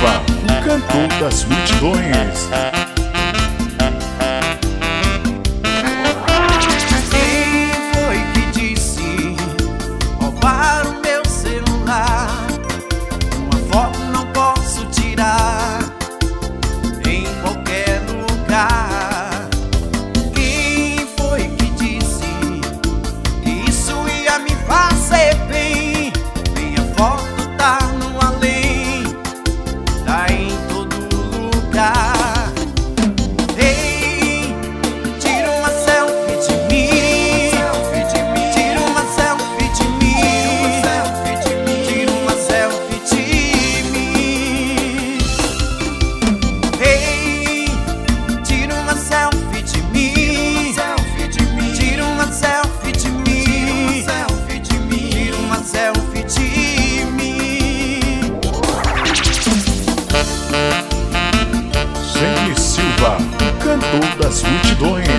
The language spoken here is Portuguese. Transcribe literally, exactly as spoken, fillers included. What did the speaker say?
Silva, o cantor das multidões. Quem foi que disse roubar o meu celular? Uma foto não posso tirar em qualquer lugar. Quem foi que disse que isso ia me fazer bem? Minha foto tá no além, tá em todo lugar. Ei, tira uma selfie de mim, tira uma selfie de mim, tira uma selfie de mim. Ei, tira uma selfie de mim, tira uma selfie de mim, tira uma selfie de mim. Jaime Silva, o cantor das multidões.